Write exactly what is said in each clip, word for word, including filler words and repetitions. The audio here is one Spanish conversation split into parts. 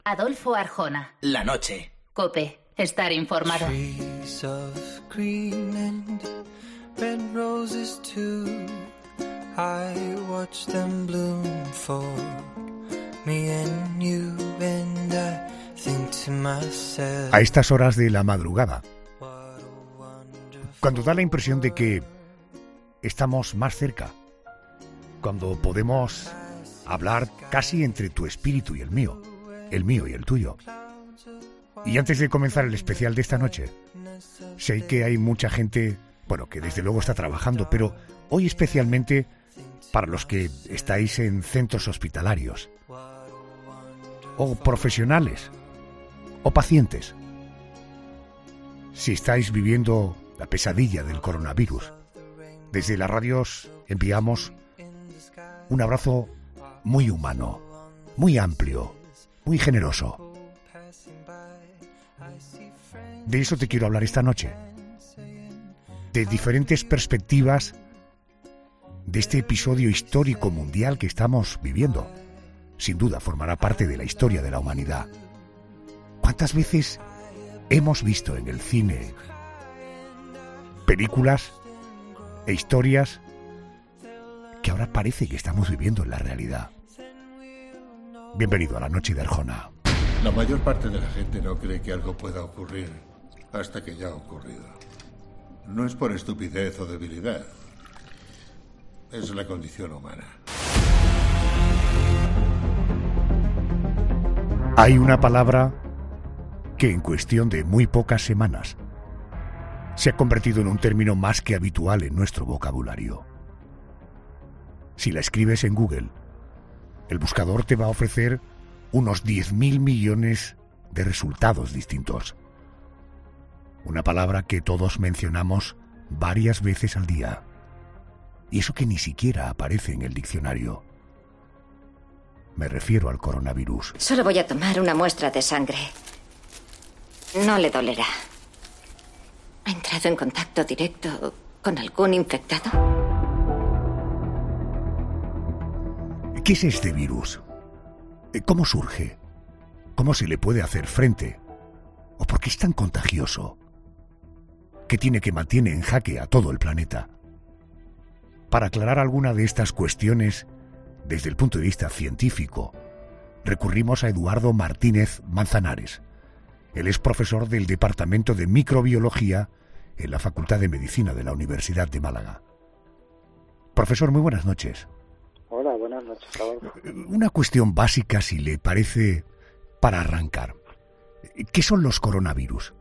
Adolfo Arjona. La noche. COPE. Estar informado. Trees of green and red roses too. I watch them bloom for me and you, and I think to myself. A estas horas de la madrugada, cuando da la impresión de que estamos más cerca, cuando podemos hablar casi entre tu espíritu y el mío, el mío y el tuyo. Y antes de comenzar el especial de esta noche, sé que hay mucha gente, bueno, que desde luego está trabajando, pero hoy especialmente para los que estáis en centros hospitalarios, o profesionales, o pacientes. Si estáis viviendo la pesadilla del coronavirus, desde las radios enviamos un abrazo muy humano, muy amplio, muy generoso. De eso te quiero hablar esta noche, de diferentes perspectivas de este episodio histórico mundial que estamos viviendo. Sin duda formará parte de la historia de la humanidad. ¿Cuántas veces hemos visto en el cine películas e historias que ahora parece que estamos viviendo en la realidad? Bienvenido a la noche de Arjona. La mayor parte de la gente no cree que algo pueda ocurrir hasta que ya ha ocurrido. No es por estupidez o debilidad. Es la condición humana. Hay una palabra que en cuestión de muy pocas semanas se ha convertido en un término más que habitual en nuestro vocabulario. Si la escribes en Google, el buscador te va a ofrecer unos diez mil millones de resultados distintos. Una palabra que todos mencionamos varias veces al día. Y eso que ni siquiera aparece en el diccionario. Me refiero al coronavirus. Solo voy a tomar una muestra de sangre. No le dolerá. ¿Ha entrado en contacto directo con algún infectado? ¿Qué es este virus? ¿Cómo surge? ¿Cómo se le puede hacer frente? ¿O por qué es tan contagioso? ¿Qué tiene que mantiene en jaque a todo el planeta? Para aclarar alguna de estas cuestiones, desde el punto de vista científico, recurrimos a Eduardo Martínez Manzanares. Él es profesor del Departamento de Microbiología en la Facultad de Medicina de la Universidad de Málaga. Profesor, muy buenas noches. Hola, buenas noches, Adolfo. Una cuestión básica, si le parece, para arrancar. ¿Qué son los coronavirus?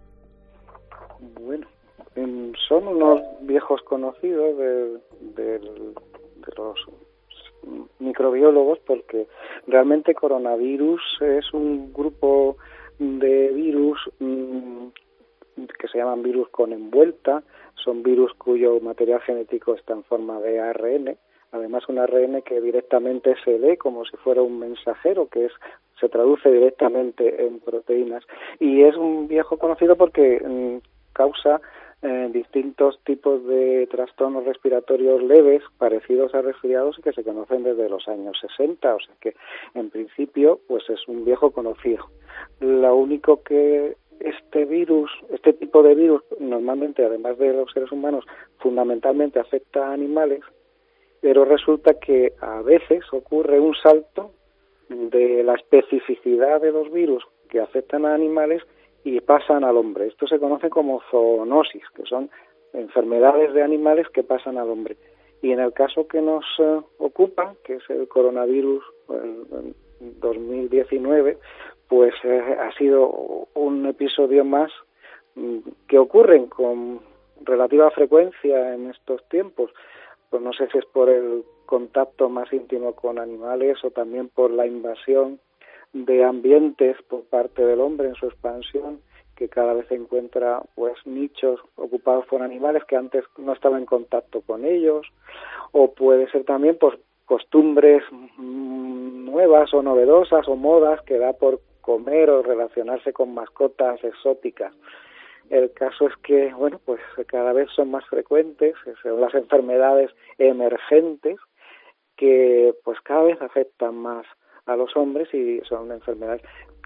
Bueno, son unos viejos conocidos de, de, de los microbiólogos, porque realmente coronavirus es un grupo de virus mmm, que se llaman virus con envuelta. Son virus cuyo material genético está en forma de A R N. Además, un A R N que directamente se lee como si fuera un mensajero, que es se traduce directamente en proteínas. Y es un viejo conocido porque mmm, causa eh, distintos tipos de trastornos respiratorios leves, parecidos a resfriados, y que se conocen desde los años sesenta. O sea que, en principio, pues es un viejo conocido. Lo único que este virus, este tipo de virus, normalmente, además de los seres humanos, fundamentalmente afecta a animales, pero resulta que a veces ocurre un salto de la especificidad de los virus que afectan a animales y pasan al hombre. Esto se conoce como zoonosis, que son enfermedades de animales que pasan al hombre. Y en el caso que nos uh, ocupa, que es el coronavirus en, en dos mil diecinueve, pues eh, ha sido un episodio más mm, que ocurren con relativa frecuencia en estos tiempos. Pues no sé si es por el contacto más íntimo con animales o también por la invasión de ambientes por parte del hombre en su expansión, que cada vez encuentra pues nichos ocupados por animales que antes no estaba en contacto con ellos, o puede ser también pues costumbres mmm, nuevas o novedosas o modas que da por comer o relacionarse con mascotas exóticas. El caso es que, bueno, pues cada vez son más frecuentes, son las enfermedades emergentes que pues cada vez afectan más a los hombres y son enfermedades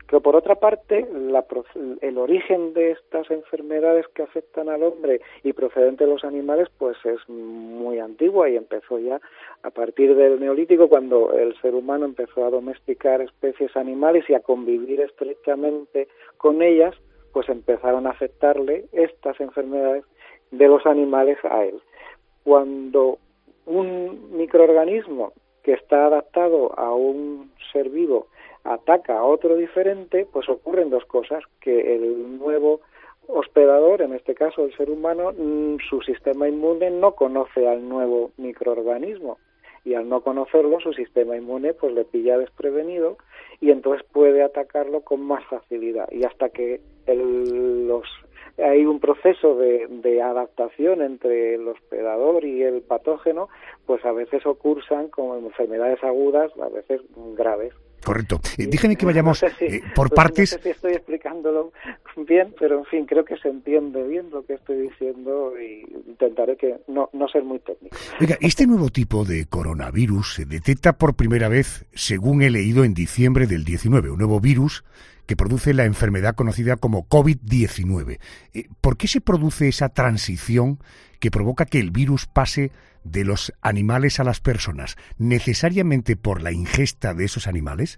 Que por otra parte, la, el origen de estas enfermedades que afectan al hombre y procedente de los animales, pues es muy antigua y empezó ya a partir del Neolítico, cuando el ser humano empezó a domesticar especies animales y a convivir estrechamente con ellas, pues empezaron a afectarle estas enfermedades de los animales a él. Cuando un microorganismo que está adaptado a un ser vivo ataca a otro diferente, pues ocurren dos cosas, que el nuevo hospedador, en este caso el ser humano, su sistema inmune no conoce al nuevo microorganismo, y al no conocerlo, su sistema inmune pues le pilla desprevenido y entonces puede atacarlo con más facilidad, y hasta que el, los hay un proceso de, de adaptación entre el hospedador y el patógeno, pues a veces ocursan como enfermedades agudas, a veces graves. Correcto. Eh, déjeme que vayamos no sé si, eh, por pues partes. No sé si estoy explicándolo bien, pero en fin, creo que se entiende bien lo que estoy diciendo y intentaré que no, no ser muy técnico. Oiga, este nuevo tipo de coronavirus se detecta por primera vez, según he leído, en diciembre del diecinueve, un nuevo virus que produce la enfermedad conocida como COVID diecinueve. Eh, ¿Por qué se produce esa transición que provoca que el virus pase de los animales a las personas? ¿Necesariamente por la ingesta de esos animales?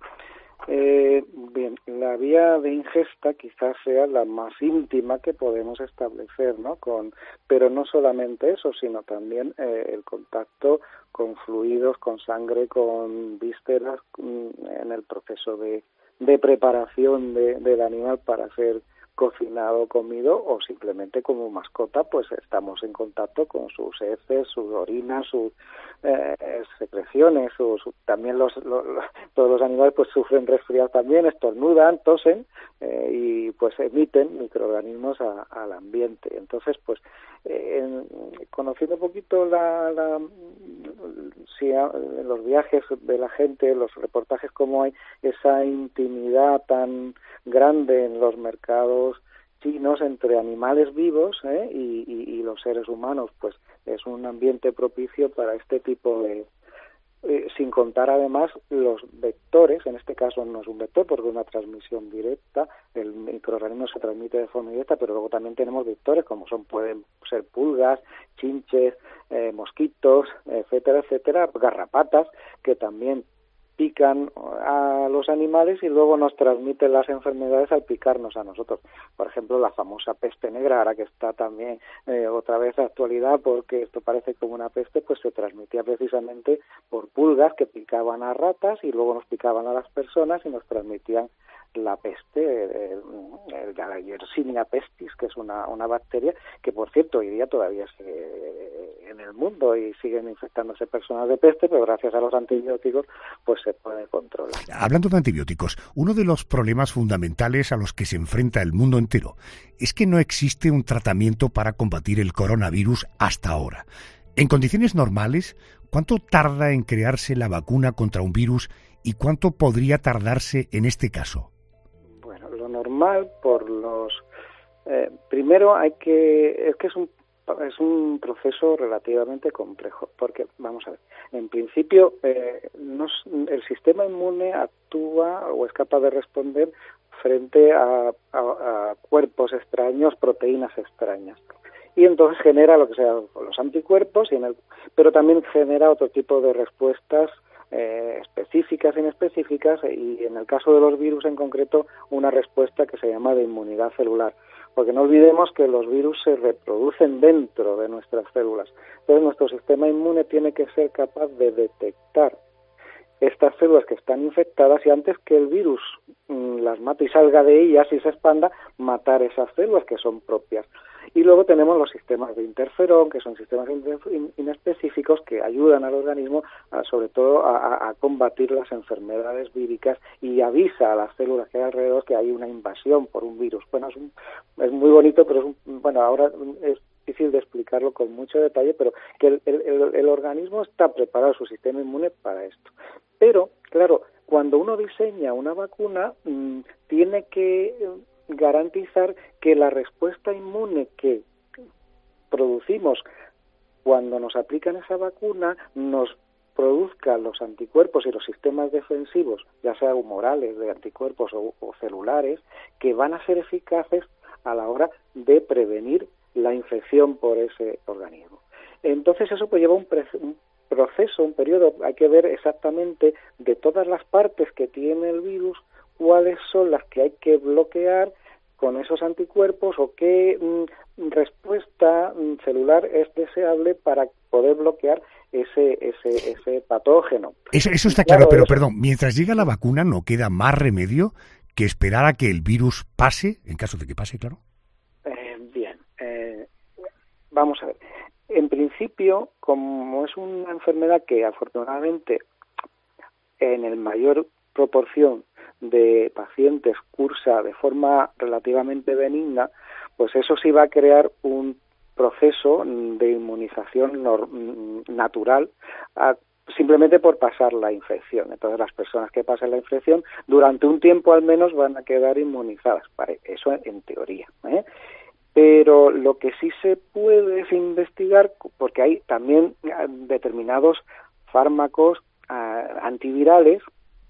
Eh, bien, la vía de ingesta quizás sea la más íntima que podemos establecer, ¿no? Con, pero no solamente eso, sino también eh, el contacto con fluidos, con sangre, con vísceras en el proceso de de preparación de, del animal para ser cocinado, comido, o simplemente como mascota, pues estamos en contacto con sus heces, sus orinas, sus eh, secreciones, sus, también los, los, los todos los animales pues sufren resfriados también, estornudan, tosen eh, y pues emiten microorganismos a, al ambiente. Entonces, pues eh, en, conociendo un poquito la, la si a, los viajes de la gente, los reportajes como hay, esa intimidad tan grande en los mercados chinos entre animales vivos ¿eh? y, y, y los seres humanos, pues es un ambiente propicio para este tipo de, eh, sin contar además los vectores. En este caso no es un vector porque es una transmisión directa, el microorganismo se transmite de forma directa, pero luego también tenemos vectores como son pueden ser pulgas, chinches, eh, mosquitos, etcétera, etcétera, garrapatas que también pican a los animales y luego nos transmiten las enfermedades al picarnos a nosotros. Por ejemplo, la famosa peste negra, ahora que está también eh, otra vez de actualidad porque esto parece como una peste, pues se transmitía precisamente por pulgas que picaban a ratas y luego nos picaban a las personas y nos transmitían la peste, el, el, la Yersinia pestis, que es una, una bacteria que, por cierto, hoy día todavía sigue en el mundo y siguen infectándose personas de peste, pero gracias a los antibióticos pues se puede controlar. Hablando de antibióticos, uno de los problemas fundamentales a los que se enfrenta el mundo entero es que no existe un tratamiento para combatir el coronavirus hasta ahora. En condiciones normales, ¿cuánto tarda en crearse la vacuna contra un virus y cuánto podría tardarse en este caso? Bueno, lo normal por los... Eh, primero hay que... Es que es un es un proceso relativamente complejo, porque, vamos a ver, en principio eh, no, el sistema inmune actúa o es capaz de responder frente a, a, a cuerpos extraños, proteínas extrañas, y entonces genera lo que sea los anticuerpos, y en el, pero también genera otro tipo de respuestas eh, específicas e inespecíficas, y en el caso de los virus en concreto, una respuesta que se llama de inmunidad celular. Porque no olvidemos que los virus se reproducen dentro de nuestras células. Entonces nuestro sistema inmune tiene que ser capaz de detectar estas células que están infectadas y antes que el virus mmm, las mate y salga de ellas y se expanda, matar esas células que son propias. Y luego tenemos los sistemas de interferón, que son sistemas inespecíficos que ayudan al organismo a, sobre todo a, a combatir las enfermedades víricas y avisa a las células que hay alrededor que hay una invasión por un virus. Bueno, es, un, es muy bonito, pero es un, bueno, ahora es difícil de explicarlo con mucho detalle, pero que el, el, el organismo está preparado, su sistema inmune, para esto. Pero, claro, cuando uno diseña una vacuna, mmm, tiene que garantizar que la respuesta inmune que producimos cuando nos aplican esa vacuna nos produzca los anticuerpos y los sistemas defensivos, ya sea humorales, de anticuerpos o, o celulares, que van a ser eficaces a la hora de prevenir la infección por ese organismo. Entonces eso pues lleva un, pre- un proceso, un periodo, hay que ver exactamente de todas las partes que tiene el virus, cuáles son las que hay que bloquear con esos anticuerpos o qué mm, respuesta mm, celular es deseable para poder bloquear ese ese ese patógeno. Eso, eso está claro, claro, pero eso... perdón, mientras llega la vacuna no queda más remedio que esperar a que el virus pase, en caso de que pase, claro. Eh, bien, eh, vamos a ver. En principio, como es una enfermedad que afortunadamente en el mayor proporción de pacientes cursa de forma relativamente benigna, pues eso sí va a crear un proceso de inmunización natural a, simplemente por pasar la infección. Entonces las personas que pasen la infección durante un tiempo al menos van a quedar inmunizadas. Vale, eso en teoría, ¿eh? Pero lo que sí se puede es investigar, porque hay también determinados fármacos uh, antivirales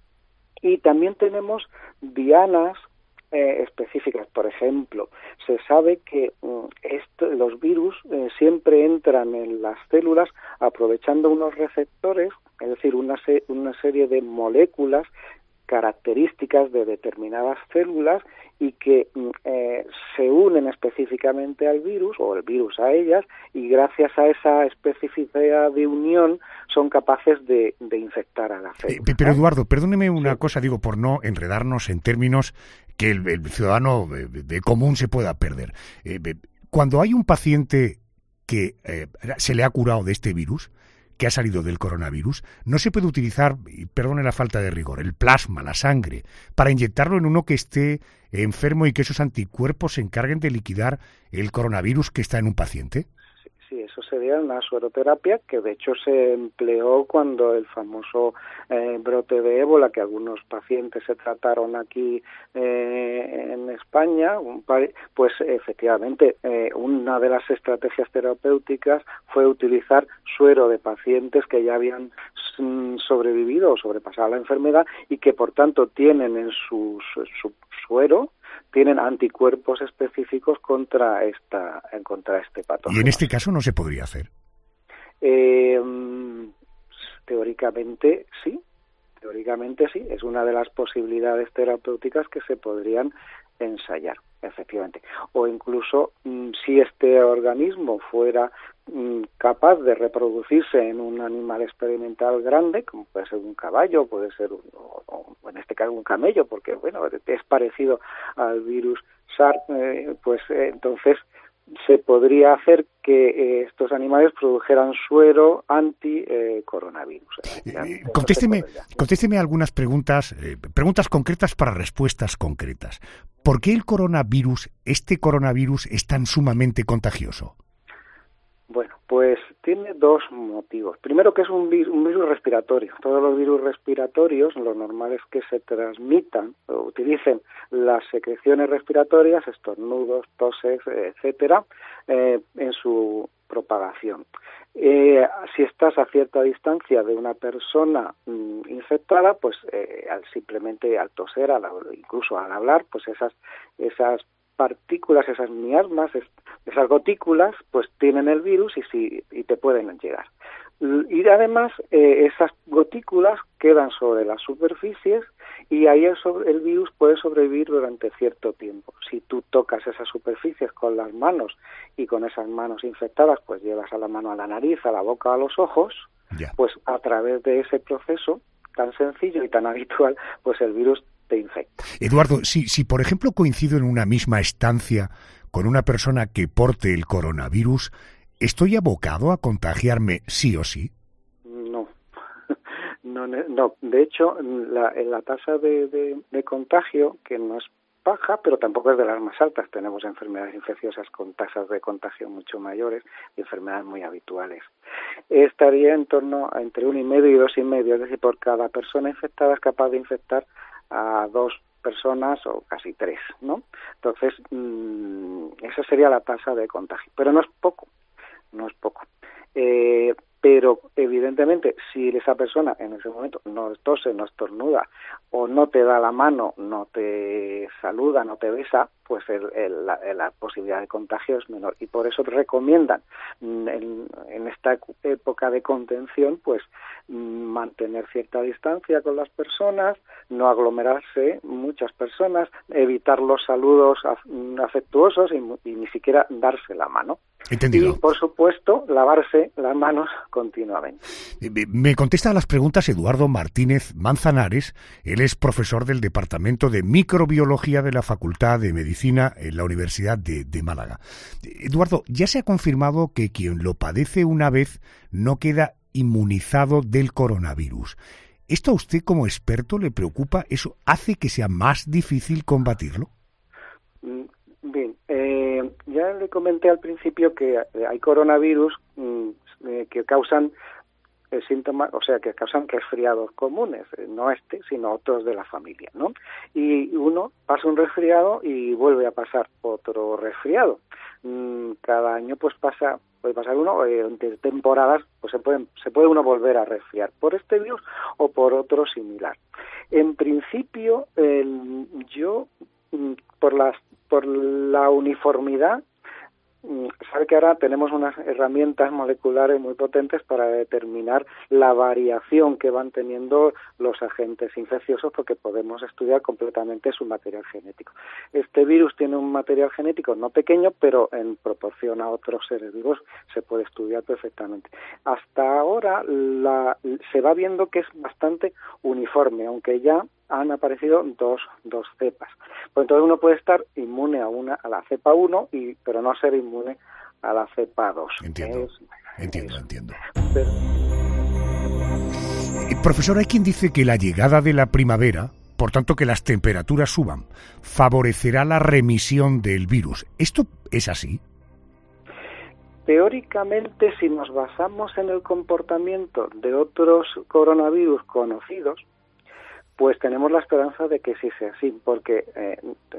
y también tenemos dianas eh, específicas. Por ejemplo, se sabe que um, esto, los virus eh, siempre entran en las células aprovechando unos receptores, es decir, una, se- una serie de moléculas características de determinadas células y que eh, se unen específicamente al virus o el virus a ellas, y gracias a esa especificidad de unión son capaces de, de infectar a la célula. Eh, pero Eduardo, perdóneme una Sí. cosa, digo, por no enredarnos en términos que el, el ciudadano de, de común se pueda perder. Eh, cuando hay un paciente que eh, se le ha curado de este virus, que ha salido del coronavirus, no se puede utilizar, y perdone la falta de rigor, el plasma, la sangre, para inyectarlo en uno que esté enfermo y que esos anticuerpos se encarguen de liquidar el coronavirus que está en un paciente. Sí, eso sería una sueroterapia que de hecho se empleó cuando el famoso eh, brote de ébola, que algunos pacientes se trataron aquí eh, en España, un par, pues efectivamente eh, una de las estrategias terapéuticas fue utilizar suero de pacientes que ya habían mm, sobrevivido o sobrepasado la enfermedad y que por tanto tienen en su, su, su suero tienen anticuerpos específicos contra esta contra este patógeno. ¿Y en este caso no se podría hacer? Eh, teóricamente sí, teóricamente sí, es una de las posibilidades terapéuticas que se podrían ensayar, efectivamente. O incluso mm, si este organismo fuera mm, capaz de reproducirse en un animal experimental grande, como puede ser un caballo, puede ser un, o, o en este caso un camello, porque bueno, es parecido al virus SARS, eh, pues eh, entonces se podría hacer que eh, estos animales produjeran suero anti-coronavirus. Eh, eh, contésteme, contésteme algunas preguntas, eh, preguntas concretas para respuestas concretas. ¿Por qué el coronavirus, este coronavirus, es tan sumamente contagioso? Bueno, pues tiene dos motivos. Primero, que es un virus, un virus respiratorio. Todos los virus respiratorios, lo normal es que se transmitan o utilicen las secreciones respiratorias, estornudos, toses, etcétera, eh, en su propagación. Eh, si estás a cierta distancia de una persona mmm, infectada, pues eh, al simplemente al toser, al, incluso al hablar, pues esas esas partículas, esas miasmas, esas gotículas, pues tienen el virus y, si, y te pueden llegar. Y además eh, esas gotículas quedan sobre las superficies y ahí el, sobre, el virus puede sobrevivir durante cierto tiempo. Si tú tocas esas superficies con las manos y con esas manos infectadas, pues llevas a la mano a la nariz, a la boca, a los ojos, yeah. pues a través de ese proceso tan sencillo y tan habitual, pues el virus te infecta. Eduardo, si, si por ejemplo coincido en una misma estancia con una persona que porte el coronavirus, ¿estoy abocado a contagiarme sí o sí? No, no, no. De hecho, la, la tasa de, de, de contagio, que no es baja, pero tampoco es de las más altas. Tenemos enfermedades infecciosas con tasas de contagio mucho mayores y enfermedades muy habituales. Estaría en torno a entre uno y medio y dos y medio, es decir, por cada persona infectada es capaz de infectar a dos personas o casi tres, ¿no? Entonces, mmm, esa sería la tasa de contagio, pero no es poco, no es poco. Eh, pero evidentemente si esa persona en ese momento no tose, no estornuda o no te da la mano, no te saluda, no te besa, pues el, el, la, la posibilidad de contagio es menor, y por eso recomiendan en, en esta época de contención pues mantener cierta distancia con las personas, no aglomerarse muchas personas, evitar los saludos afectuosos y, y ni siquiera darse la mano. Entendido. Y, por supuesto, lavarse las manos continuamente. Me contesta a las preguntas Eduardo Martínez Manzanares. Él es profesor del Departamento de Microbiología de la Facultad de Medicina en la Universidad de, de Málaga. Eduardo, ya se ha confirmado que quien lo padece una vez no queda inmunizado del coronavirus. ¿Esto a usted como experto le preocupa? ¿Eso hace que sea más difícil combatirlo? Bien, eh, ya le comenté al principio que hay coronavirus mm, eh, que causan eh, síntomas, o sea, que causan resfriados comunes, eh, no este, sino otros de la familia, ¿no? Y uno pasa un resfriado y vuelve a pasar otro resfriado. Mm, cada año pues pasa, puede pasar uno, eh, entre temporadas pues se pueden, se puede uno volver a resfriar por este virus o por otro similar. En principio, eh, yo mm, por las por la uniformidad, sabe que ahora tenemos unas herramientas moleculares muy potentes para determinar la variación que van teniendo los agentes infecciosos, porque podemos estudiar completamente su material genético. Este virus tiene un material genético no pequeño, pero en proporción a otros seres vivos se puede estudiar perfectamente. Hasta ahora la, se va viendo que es bastante uniforme, aunque ya han aparecido dos, dos cepas. Pues entonces uno puede estar inmune a una a la cepa uno, y, pero no ser inmune a la cepa dos. Entiendo, es, entiendo, es, entiendo. Pero... Profesor, hay quien dice que la llegada de la primavera, por tanto que las temperaturas suban, favorecerá la remisión del virus. ¿Esto es así? Teóricamente, si nos basamos en el comportamiento de otros coronavirus conocidos, pues tenemos la esperanza de que sí sea así, porque eh,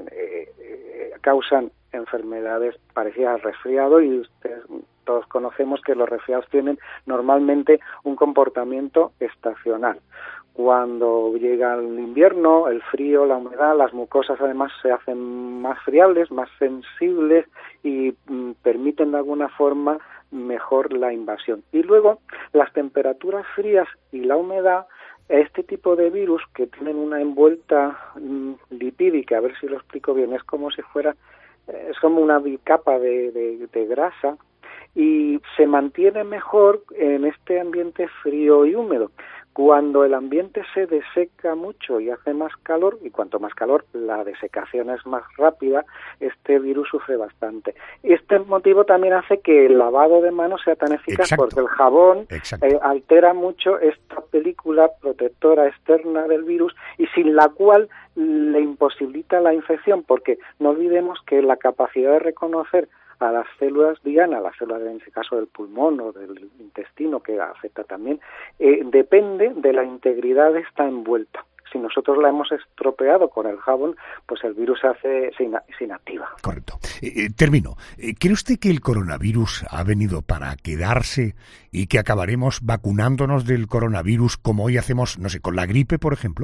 eh, causan enfermedades parecidas al resfriado, y ustedes todos conocemos que los resfriados tienen normalmente un comportamiento estacional. Cuando llega el invierno, el frío, la humedad, las mucosas además se hacen más friables, más sensibles y mm, permiten de alguna forma mejor la invasión. Y luego las temperaturas frías y la humedad, este tipo de virus que tienen una envuelta mm, lipídica, a ver si lo explico bien, es como si fuera, eh, es como una bicapa de, de, de grasa, y se mantiene mejor en este ambiente frío y húmedo. Cuando el ambiente se deseca mucho y hace más calor, y cuanto más calor, la desecación es más rápida, este virus sufre bastante. Este motivo también hace que el lavado de manos sea tan eficaz. Exacto. Porque el jabón eh, altera mucho esta película protectora externa del virus, y sin la cual le imposibilita la infección, porque no olvidemos que la capacidad de reconocer a las células diana, las células en ese caso del pulmón o del intestino, que afecta también, eh, depende de la integridad de esta envuelta. Si nosotros la hemos estropeado con el jabón, pues el virus se hace, se, ina, se inactiva. Correcto. Eh, eh, termino. Eh, ¿Cree usted que el coronavirus ha venido para quedarse y que acabaremos vacunándonos del coronavirus como hoy hacemos, no sé, con la gripe, por ejemplo?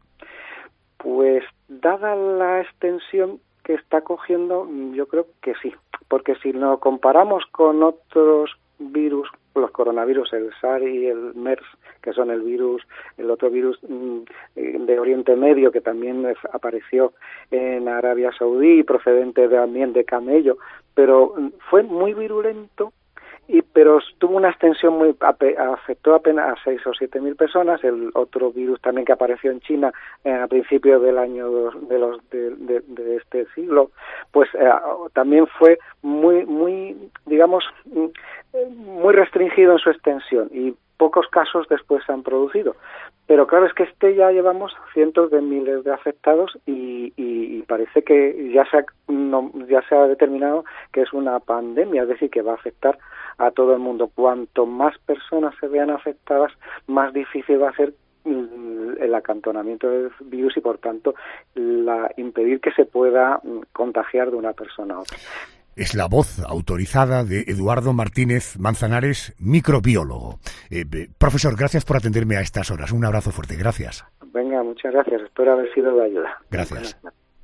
Pues, dada la extensión que está cogiendo, yo creo que sí. Porque si lo comparamos con otros virus, los coronavirus, el SARS y el MERS, que son el virus, el otro virus de Oriente Medio, que también apareció en Arabia Saudí, procedente también de camello, pero fue muy virulento, y pero tuvo una extensión muy, afectó apenas a seis o siete mil personas. El otro virus también que apareció en China eh, a principios del año dos, de los de, de, de este siglo, pues eh, también fue muy muy digamos muy restringido en su extensión, y pocos casos después se han producido. Pero claro, es que este ya llevamos cientos de miles de afectados, y, y, y parece que ya se ha, no, ya se ha determinado que es una pandemia, es decir, que va a afectar a todo el mundo. Cuanto más personas se vean afectadas, más difícil va a ser el acantonamiento del virus, y por tanto la, impedir que se pueda contagiar de una persona a otra. Es la voz autorizada de Eduardo Martínez Manzanares, microbiólogo. Eh, eh, profesor, gracias por atenderme a estas horas. Un abrazo fuerte, gracias. Venga, muchas gracias. Espero haber sido de ayuda. Gracias.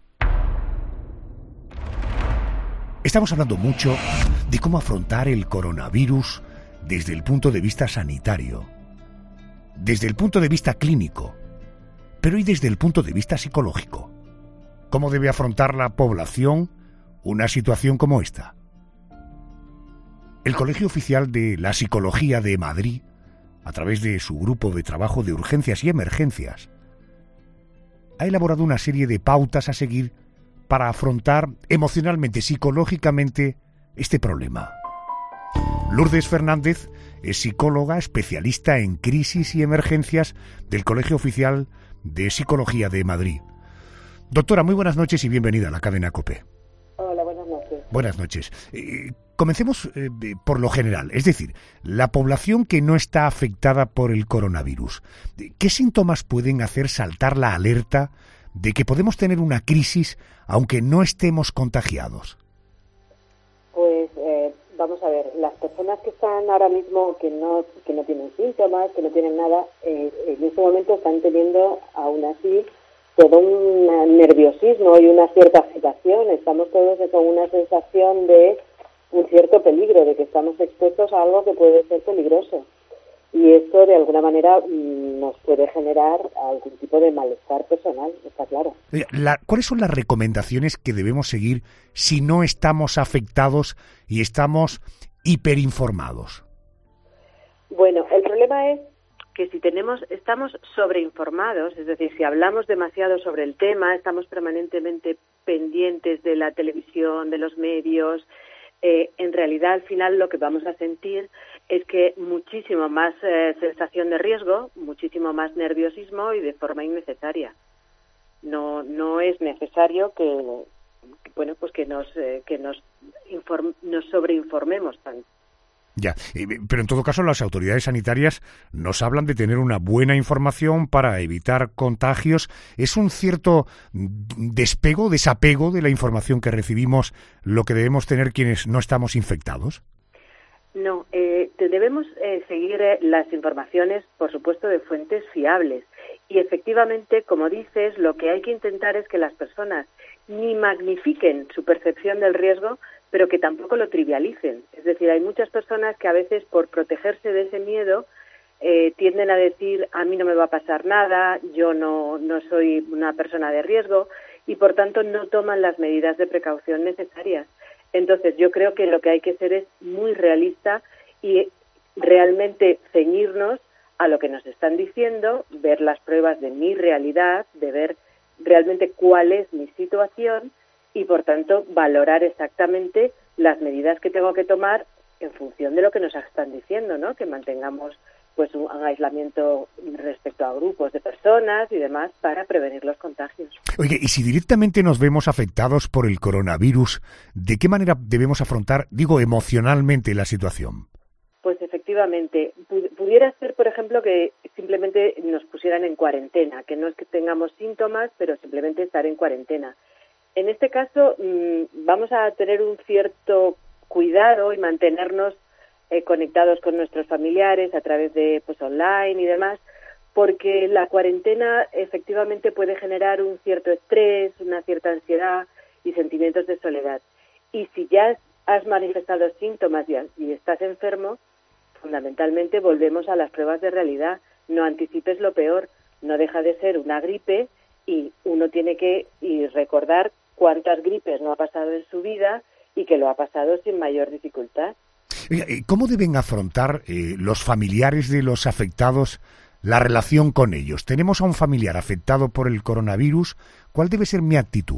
Estamos hablando mucho de cómo afrontar el coronavirus desde el punto de vista sanitario, desde el punto de vista clínico, pero y desde el punto de vista psicológico. ¿Cómo debe afrontar la población una situación como esta? El Colegio Oficial de la Psicología de Madrid, a través de su grupo de trabajo de urgencias y emergencias, ha elaborado una serie de pautas a seguir para afrontar emocionalmente, psicológicamente, este problema. Lourdes Fernández es psicóloga especialista en crisis y emergencias del Colegio Oficial de Psicología de Madrid. Doctora, muy buenas noches y bienvenida a la cadena COPE. Hola, buenas noches. Buenas noches. Eh, comencemos eh, por lo general, es decir, la población que no está afectada por el coronavirus. ¿Qué síntomas pueden hacer saltar la alerta de que podemos tener una crisis aunque no estemos contagiados? Pues eh, vamos a ver, las personas que están ahora mismo que no que no tienen síntomas, que no tienen nada, eh, en este momento están teniendo aún así todo un nerviosismo y una cierta agitación. Estamos todos con una sensación de un cierto peligro, de que estamos expuestos a algo que puede ser peligroso. Y esto, de alguna manera, nos puede generar algún tipo de malestar personal, está claro. La, ¿Cuáles son las recomendaciones que debemos seguir si no estamos afectados y estamos hiperinformados? Bueno, el problema es que si tenemos, estamos sobreinformados, es decir, si hablamos demasiado sobre el tema, estamos permanentemente pendientes de la televisión, de los medios, eh, en realidad al final lo que vamos a sentir es que muchísimo más eh, sensación de riesgo, muchísimo más nerviosismo y de forma innecesaria. No, no es necesario que, bueno, pues que nos, eh, que nos, inform, nos sobreinformemos tanto. Ya, pero en todo caso las autoridades sanitarias nos hablan de tener una buena información para evitar contagios. ¿Es un cierto despego, desapego de la información que recibimos lo que debemos tener quienes no estamos infectados? No, eh, debemos eh, seguir eh, las informaciones, por supuesto, de fuentes fiables. Y efectivamente, como dices, lo que hay que intentar es que las personas ni magnifiquen su percepción del riesgo, pero que tampoco lo trivialicen. Es decir, hay muchas personas que a veces, por protegerse de ese miedo, eh, tienden a decir, a mí no me va a pasar nada, yo no, no soy una persona de riesgo, y por tanto no toman las medidas de precaución necesarias. Entonces, yo creo que lo que hay que ser es muy realista y realmente ceñirnos a lo que nos están diciendo, ver las pruebas de mi realidad, de ver realmente cuál es mi situación y, por tanto, valorar exactamente las medidas que tengo que tomar en función de lo que nos están diciendo, ¿no? Que mantengamos pues un aislamiento respecto a grupos de personas y demás para prevenir los contagios. Oye, y si directamente nos vemos afectados por el coronavirus, ¿de qué manera debemos afrontar, digo, emocionalmente la situación? Pues efectivamente, pudiera ser, por ejemplo, que simplemente nos pusieran en cuarentena, que no es que tengamos síntomas, pero simplemente estar en cuarentena. En este caso, vamos a tener un cierto cuidado y mantenernos eh, conectados con nuestros familiares a través de pues online y demás, porque la cuarentena efectivamente puede generar un cierto estrés, una cierta ansiedad y sentimientos de soledad. Y si ya has manifestado síntomas y, y estás enfermo, fundamentalmente volvemos a las pruebas de realidad. No anticipes lo peor, no deja de ser una gripe y uno tiene que y recordar cuántas gripes no ha pasado en su vida y que lo ha pasado sin mayor dificultad. ¿Cómo deben afrontar eh, los familiares de los afectados la relación con ellos? Tenemos a un familiar afectado por el coronavirus, ¿cuál debe ser mi actitud?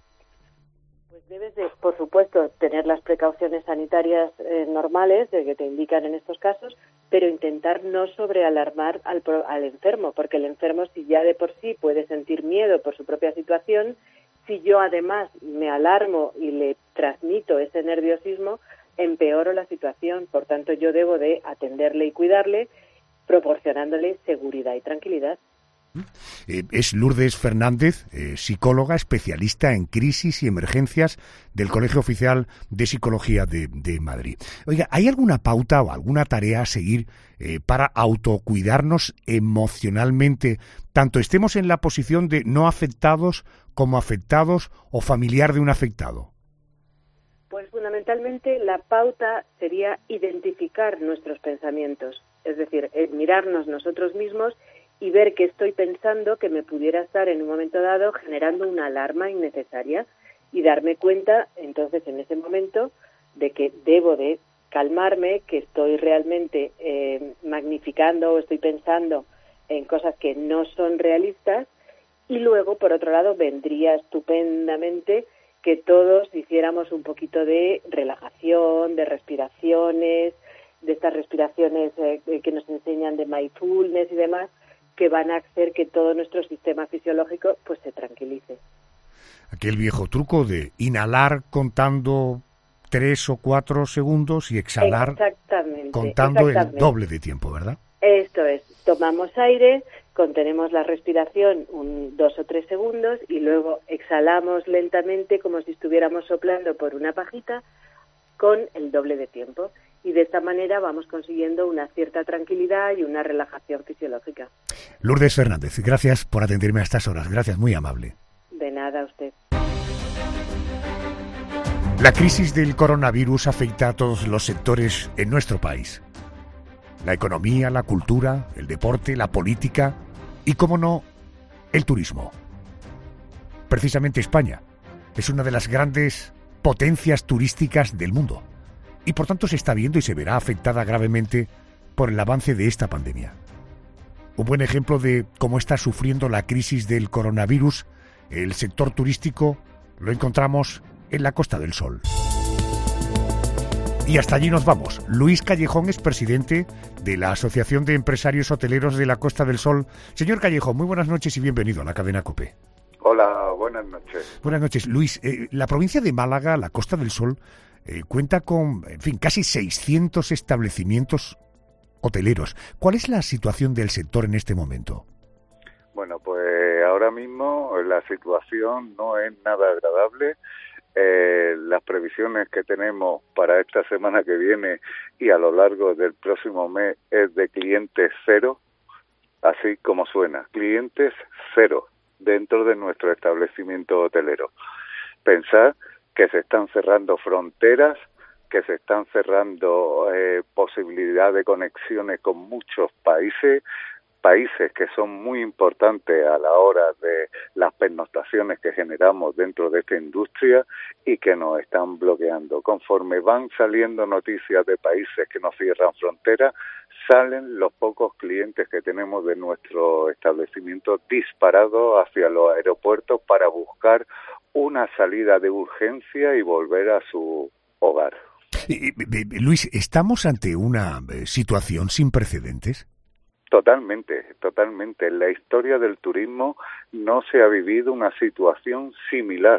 Pues debes de, por supuesto, tener las precauciones sanitarias eh, normales de que te indican en estos casos, pero intentar no sobrealarmar al, al enfermo, porque el enfermo, si ya de por sí puede sentir miedo por su propia situación, si yo además me alarmo y le transmito ese nerviosismo, empeoro la situación. Por tanto, yo debo de atenderle y cuidarle, proporcionándole seguridad y tranquilidad. Eh, es Lourdes Fernández, eh, psicóloga, especialista en crisis y emergencias del Colegio Oficial de Psicología de, de Madrid. Oiga, ¿hay alguna pauta o alguna tarea a seguir eh, para autocuidarnos emocionalmente, tanto estemos en la posición de no afectados como afectados o familiar de un afectado? Pues fundamentalmente la pauta sería identificar nuestros pensamientos, es decir, eh, mirarnos nosotros mismos y ver qué estoy pensando que me pudiera estar en un momento dado generando una alarma innecesaria y darme cuenta entonces en ese momento de que debo de calmarme, que estoy realmente eh, magnificando o estoy pensando en cosas que no son realistas. Y luego, por otro lado, vendría estupendamente que todos hiciéramos un poquito de relajación, de respiraciones, de estas respiraciones eh, que nos enseñan de mindfulness y demás, que van a hacer que todo nuestro sistema fisiológico pues se tranquilice. Aquel viejo truco de inhalar contando tres o cuatro segundos y exhalar exactamente, contando exactamente. el doble de tiempo, ¿verdad? Esto es, tomamos aire, contenemos la respiración un dos o tres segundos y luego exhalamos lentamente como si estuviéramos soplando por una pajita con el doble de tiempo. Y de esta manera vamos consiguiendo una cierta tranquilidad y una relajación fisiológica. Lourdes Fernández, gracias por atenderme a estas horas. Gracias, muy amable. De nada, a usted. La crisis del coronavirus afecta a todos los sectores en nuestro país. La economía, la cultura, el deporte, la política y, cómo no, el turismo. Precisamente España es una de las grandes potencias turísticas del mundo. Y por tanto se está viendo y se verá afectada gravemente por el avance de esta pandemia. Un buen ejemplo de cómo está sufriendo la crisis del coronavirus el sector turístico lo encontramos en la Costa del Sol. Y hasta allí nos vamos. Luis Callejón es presidente de la Asociación de Empresarios Hoteleros de la Costa del Sol. Señor Callejón, muy buenas noches y bienvenido a la cadena COPE. Hola, buenas noches. Buenas noches. Luis, eh, la provincia de Málaga, la Costa del Sol, Eh, cuenta con, en fin, casi seiscientos establecimientos hoteleros. ¿Cuál es la situación del sector en este momento? Bueno, pues ahora mismo la situación no es nada agradable. Eh, las previsiones que tenemos para esta semana que viene y a lo largo del próximo mes es de clientes cero, así como suena, clientes cero dentro de nuestro establecimiento hotelero. Pensar que se están cerrando fronteras, que se están cerrando eh, posibilidad de conexiones con muchos países, países que son muy importantes a la hora de las pernoctaciones que generamos dentro de esta industria y que nos están bloqueando. Conforme van saliendo noticias de países que nos cierran fronteras, salen los pocos clientes que tenemos de nuestro establecimiento disparados hacia los aeropuertos para buscar una salida de urgencia y volver a su hogar. Eh, eh, Luis, ¿estamos ante una eh, situación sin precedentes? Totalmente, totalmente. En la historia del turismo no se ha vivido una situación similar.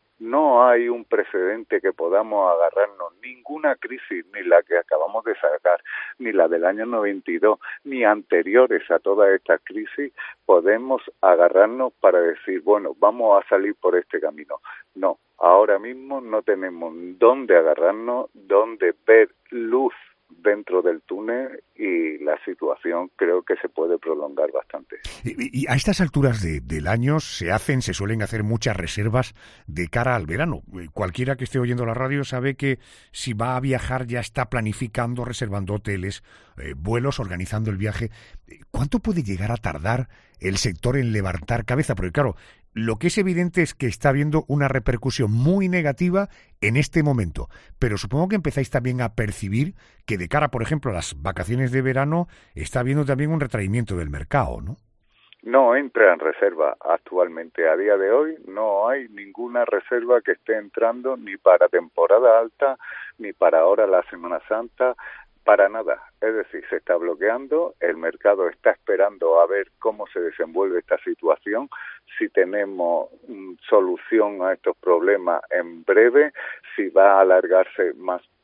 No hay un precedente que podamos agarrarnos, ninguna crisis, ni la que acabamos de sacar, ni la del año noventa y dos, ni anteriores a toda esta crisis, podemos agarrarnos para decir, bueno, vamos a salir por este camino. No, ahora mismo no tenemos dónde agarrarnos, dónde ver luz dentro del túnel y la situación creo que se puede prolongar bastante. Y, y a estas alturas de, del año se hacen, se suelen hacer muchas reservas de cara al verano. Cualquiera que esté oyendo la radio sabe que si va a viajar ya está planificando, reservando hoteles, eh, vuelos, organizando el viaje. ¿Cuánto puede llegar a tardar el sector en levantar cabeza? Porque claro, lo que es evidente es que está habiendo una repercusión muy negativa en este momento, pero supongo que empezáis también a percibir que de cara, por ejemplo, a las vacaciones de verano, está habiendo también un retraimiento del mercado, ¿no? No entra en reserva actualmente. A día de hoy no hay ninguna reserva que esté entrando ni para temporada alta, ni para ahora la Semana Santa, para nada. Es decir, se está bloqueando, el mercado está esperando a ver cómo se desenvuelve esta situación, si tenemos mm, solución a estos problemas en breve, si va a alargarse más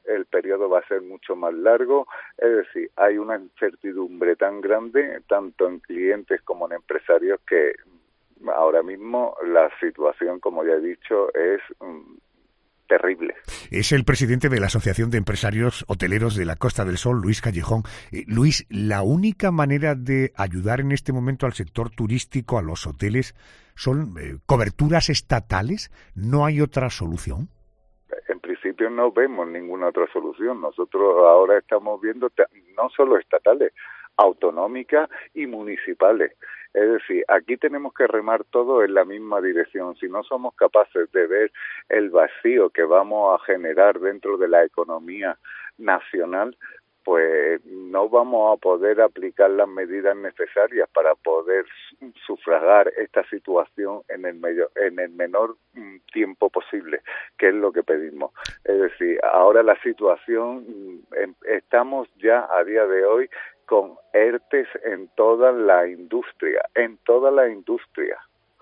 el periodo va a ser mucho más largo, es decir, hay una incertidumbre tan grande, tanto en clientes como en empresarios, que ahora mismo la situación, como ya he dicho, es um, terrible. Es el presidente de la Asociación de Empresarios Hoteleros de la Costa del Sol, Luis Callejón. Eh, Luis, ¿la única manera de ayudar en este momento al sector turístico, a los hoteles, son eh, coberturas estatales? ¿No hay otra solución? En principio no vemos ninguna otra solución. Nosotros ahora estamos viendo no solo estatales, autonómicas y municipales. Es decir, aquí tenemos que remar todo en la misma dirección. Si no somos capaces de ver el vacío que vamos a generar dentro de la economía nacional, pues no vamos a poder aplicar las medidas necesarias para poder sufragar esta situación en el medio, en el menor tiempo posible, que es lo que pedimos. Es decir, ahora la situación, estamos ya a día de hoy con ERTES en toda la industria, en toda la industria.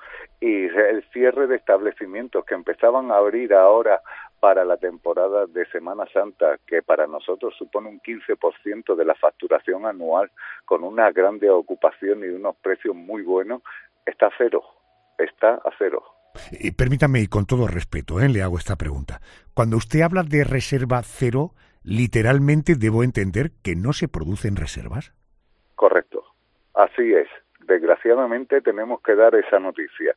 Y el cierre de establecimientos que empezaban a abrir ahora para la temporada de Semana Santa, que para nosotros supone un quince por ciento de la facturación anual, con una grande ocupación y unos precios muy buenos, está a cero, está a cero. Eh, permítame, y con todo respeto, eh, le hago esta pregunta. Cuando usted habla de reserva cero, literalmente debo entender que no se producen reservas. Correcto, así es. Desgraciadamente tenemos que dar esa noticia.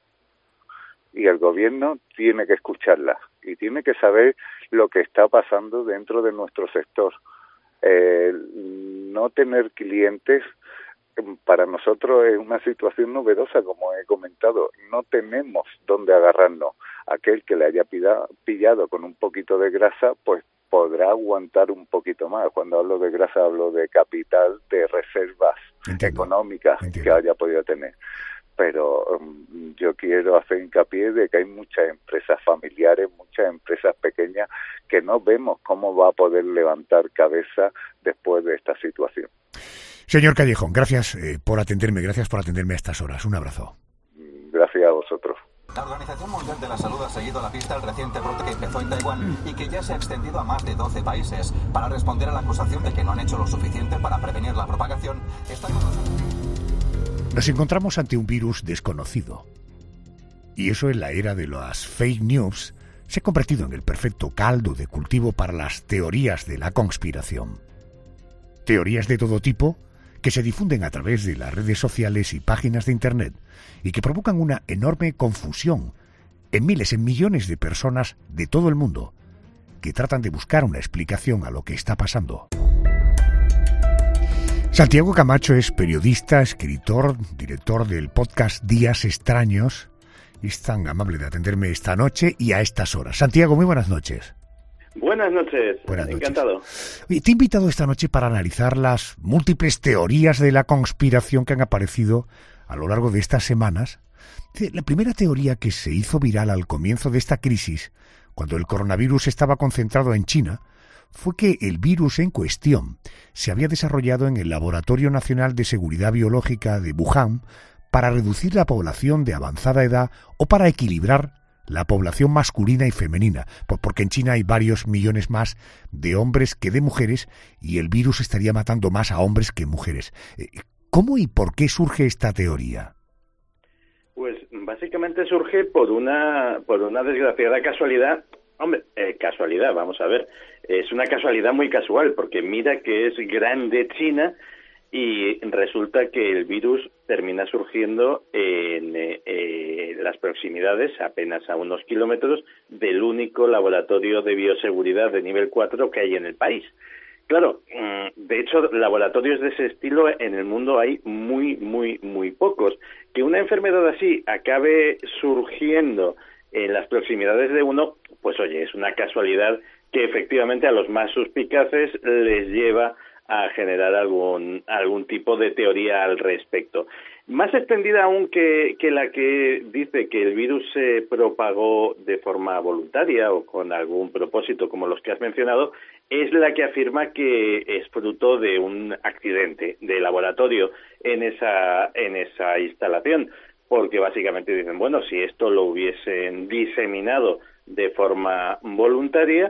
Y el gobierno tiene que escucharla y tiene que saber lo que está pasando dentro de nuestro sector. Eh, no tener clientes para nosotros es una situación novedosa, como he comentado. No tenemos dónde agarrarnos. Aquel que le haya pida, pillado con un poquito de grasa, pues podrá aguantar un poquito más. Cuando hablo de grasa hablo de capital, de reservas Entiendo. económicas Entiendo. que haya podido tener. Pero um, yo quiero hacer hincapié de que hay muchas empresas familiares, muchas empresas pequeñas que no vemos cómo va a poder levantar cabeza después de esta situación. Señor Callejón, gracias eh, por atenderme, gracias por atenderme a estas horas. Un abrazo. Gracias a vosotros. La Organización Mundial de la Salud ha seguido la pista al reciente brote que empezó en Taiwán y que ya se ha extendido a más de doce países. Para responder a la acusación de que no han hecho lo suficiente para prevenir la propagación, está con nosotros. Nos encontramos ante un virus desconocido. Y eso en la era de las fake news se ha convertido en el perfecto caldo de cultivo para las teorías de la conspiración. Teorías de todo tipo que se difunden a través de las redes sociales y páginas de Internet y que provocan una enorme confusión en miles, en millones de personas de todo el mundo que tratan de buscar una explicación a lo que está pasando. Santiago Camacho es periodista, escritor, director del podcast Días Extraños y es tan amable de atenderme esta noche y a estas horas. Santiago, muy buenas noches. Buenas noches, buenas noches. Encantado. Oye, te he invitado esta noche para analizar las múltiples teorías de la conspiración que han aparecido a lo largo de estas semanas. La primera teoría que se hizo viral al comienzo de esta crisis, cuando el coronavirus estaba concentrado en China, fue que el virus en cuestión se había desarrollado en el Laboratorio Nacional de Seguridad Biológica de Wuhan para reducir la población de avanzada edad o para equilibrar la población masculina y femenina, porque en China hay varios millones más de hombres que de mujeres y el virus estaría matando más a hombres que mujeres. ¿Cómo y por qué surge esta teoría? Pues básicamente surge por una por una desgraciada casualidad. Hombre, eh, casualidad, vamos a ver. Es una casualidad muy casual, porque mira que es grande China y resulta que el virus termina surgiendo en eh, las proximidades, apenas a unos kilómetros, del único laboratorio de bioseguridad de nivel cuatro que hay en el país. Claro, de hecho, laboratorios de ese estilo en el mundo hay muy, muy, muy pocos. Que una enfermedad así acabe surgiendo en las proximidades de uno, pues oye, es una casualidad que efectivamente a los más suspicaces les lleva a generar algún algún tipo de teoría al respecto. Más extendida aún que, que la que dice que el virus se propagó de forma voluntaria o con algún propósito, como los que has mencionado, es la que afirma que es fruto de un accidente de laboratorio en esa en esa instalación, porque básicamente dicen, bueno, si esto lo hubiesen diseminado de forma voluntaria,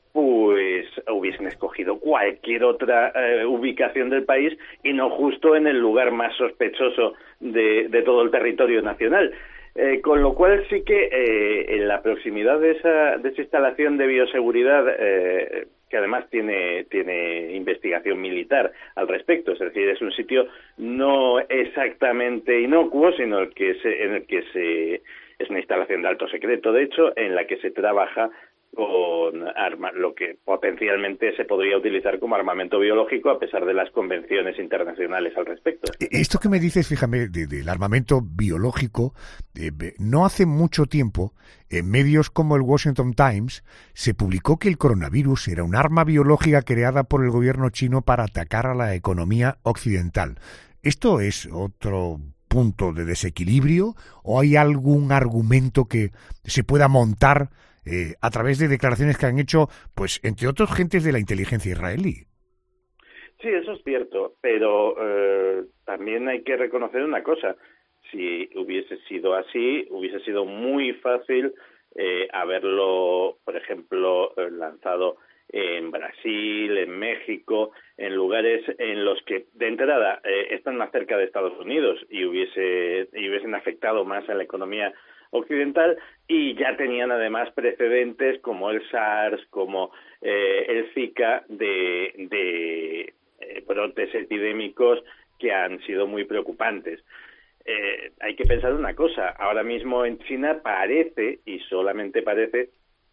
pues hubiesen escogido cualquier otra eh, ubicación del país y no justo en el lugar más sospechoso de, de todo el territorio nacional. Eh, con lo cual sí que eh, en la proximidad de esa, de esa instalación de bioseguridad, eh, que además tiene, tiene investigación militar al respecto, es decir, es un sitio no exactamente inocuo, sino el que se, en el que se es una instalación de alto secreto, de hecho, en la que se trabaja con armas, lo que potencialmente se podría utilizar como armamento biológico a pesar de las convenciones internacionales al respecto. Esto que me dices, fíjame, de, del armamento biológico, eh, no hace mucho tiempo, en medios como el Washington Times, se publicó que el coronavirus era un arma biológica creada por el gobierno chino para atacar a la economía occidental. ¿Esto es otro punto de desequilibrio o hay algún argumento que se pueda montar Eh, a través de declaraciones que han hecho, pues, entre otros, gentes de la inteligencia israelí? Sí, eso es cierto, pero eh, también hay que reconocer una cosa. Si hubiese sido así, hubiese sido muy fácil eh, haberlo, por ejemplo, eh, lanzado en Brasil, en México, en lugares en los que, de entrada, eh, están más cerca de Estados Unidos y hubiese y hubiesen afectado más a la economía occidental, y ya tenían además precedentes como el SARS, como eh, el Zika, de, de eh, brotes epidémicos que han sido muy preocupantes. Eh, hay que pensar una cosa, ahora mismo en China parece, y solamente parece,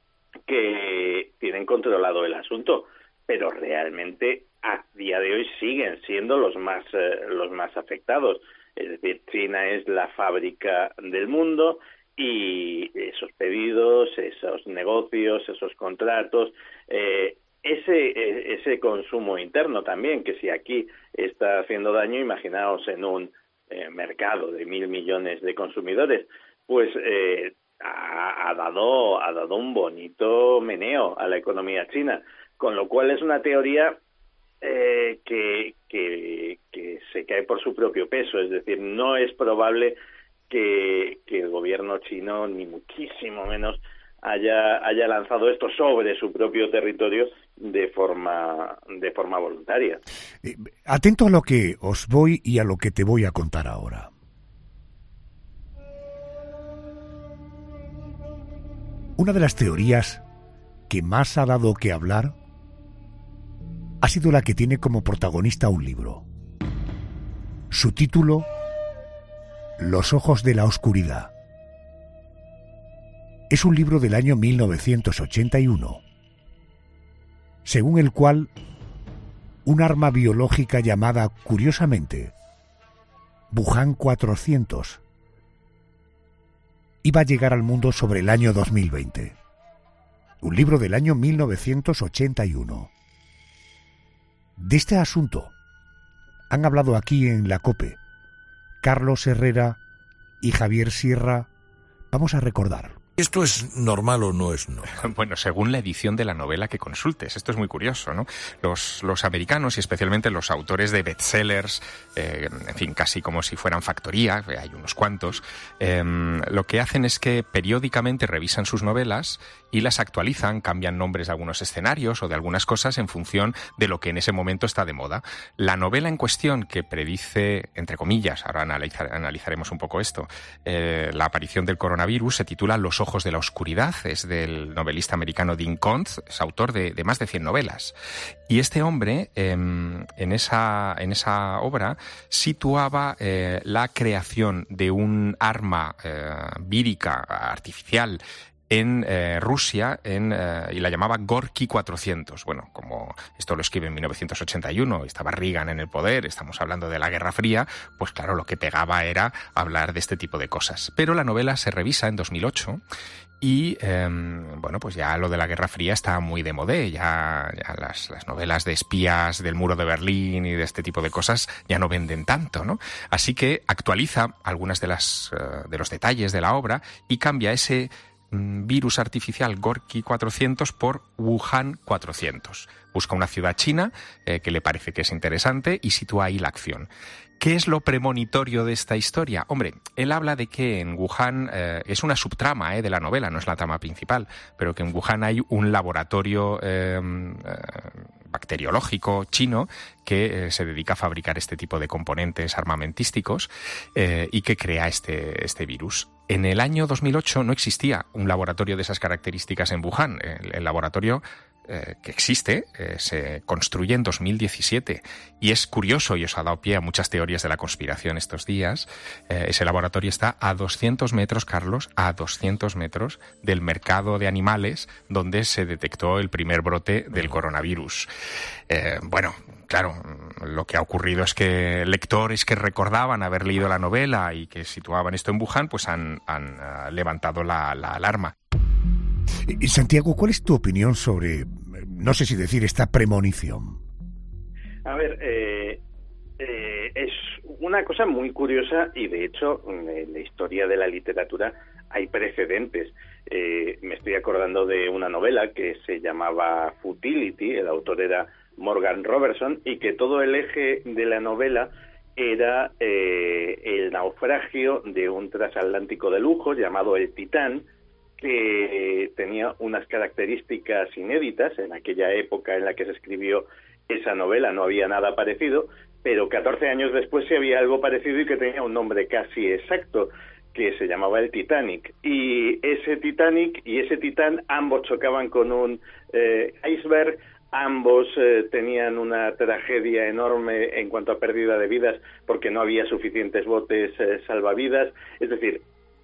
que tienen controlado el asunto, pero realmente a día de hoy siguen siendo los más, eh, los más afectados. Es decir, China es la fábrica del mundo, y esos pedidos, esos negocios, esos contratos, eh, ese ese consumo interno también, que si aquí está haciendo daño, imaginaos en un eh, mercado de mil millones de consumidores, pues eh, ha, ha dado ha dado un bonito meneo a la economía china, con lo cual es una teoría eh, que, que que se cae por su propio peso, es decir, no es probable Que, que el gobierno chino, ni muchísimo menos, haya, haya lanzado esto sobre su propio territorio de forma, de forma voluntaria. Eh, atento a lo que os voy y a lo que te voy a contar ahora. Una de las teorías que más ha dado que hablar ha sido la que tiene como protagonista un libro. Su título: Los ojos de la oscuridad. Es un libro del año mil novecientos ochenta y uno, según el cual un arma biológica llamada, curiosamente, Wuhan cuatrocientos, iba a llegar al mundo sobre el año dos mil veinte. Un libro del año mil novecientos ochenta y uno. De este asunto han hablado aquí en la COPE Carlos Herrera y Javier Sierra. Vamos a recordar. ¿Esto es normal o no es normal? Bueno, según la edición de la novela que consultes. Esto es muy curioso, ¿no? Los, los americanos, y especialmente los autores de bestsellers, eh, en fin, casi como si fueran factoría, hay unos cuantos, eh, lo que hacen es que periódicamente revisan sus novelas y las actualizan, cambian nombres de algunos escenarios o de algunas cosas en función de lo que en ese momento está de moda. La novela en cuestión, que predice, entre comillas, ahora analizar, analizaremos un poco esto, eh, la aparición del coronavirus, se titula Los ojos de la oscuridad, es del novelista americano Dean Koontz, es autor de, de más de cien novelas. Y este hombre, eh, en, esa, en esa obra, situaba eh, la creación de un arma eh, vírica, artificial, en eh, Rusia, en, eh, y la llamaba Gorky cuatrocientos. Bueno, como esto lo escribe en mil novecientos ochenta y uno, estaba Reagan en el poder, estamos hablando de la Guerra Fría, pues claro, lo que pegaba era hablar de este tipo de cosas. Pero la novela se revisa en dos mil ocho y, eh, bueno, pues ya lo de la Guerra Fría está muy de moda, ya, ya las, las novelas de espías del muro de Berlín y de este tipo de cosas ya no venden tanto, ¿no? Así que actualiza algunas de las, uh, de los detalles de la obra y cambia ese virus artificial Gorky cuatrocientos por Wuhan cuatrocientos. Busca una ciudad china eh, que le parece que es interesante y sitúa ahí la acción. ¿Qué es lo premonitorio de esta historia? Hombre, él habla de que en Wuhan, eh, es una subtrama eh, de la novela, no es la trama principal, pero que en Wuhan hay un laboratorio eh, eh, bacteriológico chino que eh, se dedica a fabricar este tipo de componentes armamentísticos eh, y que crea este, este virus. En el año dos mil ocho no existía un laboratorio de esas características en Wuhan. El, el laboratorio Eh, que existe, eh, se construye en dos mil diecisiete y es curioso y os ha dado pie a muchas teorías de la conspiración estos días. Eh, ese laboratorio está a doscientos metros, Carlos, a doscientos metros del mercado de animales donde se detectó el primer brote del coronavirus. Eh, bueno, claro, lo que ha ocurrido es que lectores que recordaban haber leído la novela y que situaban esto en Wuhan, pues han, han uh, levantado la, la alarma. Santiago, ¿cuál es tu opinión sobre, no sé si decir, esta premonición? A ver, eh, eh, es una cosa muy curiosa y de hecho en la historia de la literatura hay precedentes. Eh, me estoy acordando de una novela que se llamaba Futility, el autor era Morgan Robertson, y que todo el eje de la novela era eh, el naufragio de un transatlántico de lujo llamado el Titán, que tenía unas características inéditas. En aquella época en la que se escribió esa novela no había nada parecido, pero catorce años después sí había algo parecido y que tenía un nombre casi exacto, que se llamaba el Titanic. Y ese Titanic y ese Titán, ambos chocaban con un eh, iceberg, ambos eh, tenían una tragedia enorme en cuanto a pérdida de vidas porque no había suficientes botes eh, salvavidas. Es decir,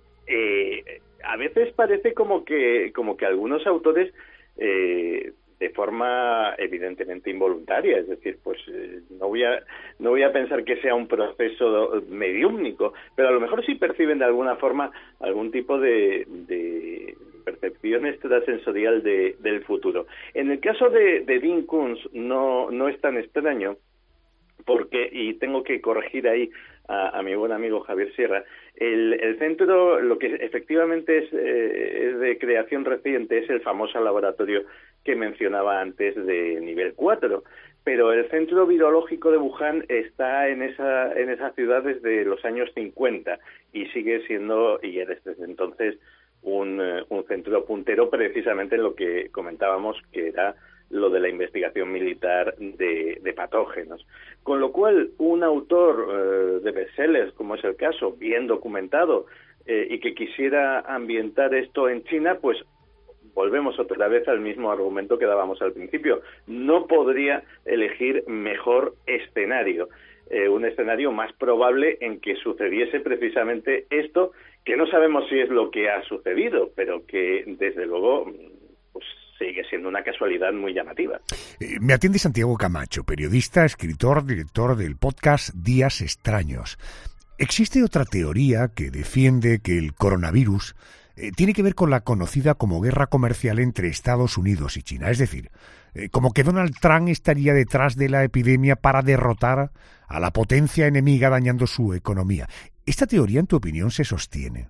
eh, a veces parece como que como que algunos autores eh, de forma evidentemente involuntaria, es decir, pues eh, no voy a no voy a pensar que sea un proceso mediúmnico, pero a lo mejor sí perciben de alguna forma algún tipo de, de percepción extrasensorial de, del futuro. En el caso de, de Dean Koontz no no es tan extraño, porque, y tengo que corregir ahí a, a mi buen amigo Javier Sierra, el, el centro, lo que efectivamente es, eh, es de creación reciente, es el famoso laboratorio que mencionaba antes de nivel cuatro, pero el centro virológico de Wuhan está en esa en esa ciudad desde los años cincuenta y sigue siendo, y desde entonces, un, un centro puntero precisamente en lo que comentábamos, que era lo de la investigación militar de, de patógenos. Con lo cual, un autor eh, de bestsellers, como es el caso, bien documentado, eh, y que quisiera ambientar esto en China, pues volvemos otra vez al mismo argumento que dábamos al principio. No podría elegir mejor escenario, eh, un escenario más probable en que sucediese precisamente esto, que no sabemos si es lo que ha sucedido, pero que desde luego pues sigue siendo una casualidad muy llamativa. Eh, me atiende Santiago Camacho, periodista, escritor, director del podcast Días Extraños. Existe otra teoría que defiende que el coronavirus eh, tiene que ver con la conocida como guerra comercial entre Estados Unidos y China. Es decir, eh, como que Donald Trump estaría detrás de la epidemia para derrotar a la potencia enemiga dañando su economía. ¿Esta teoría, en tu opinión, se sostiene?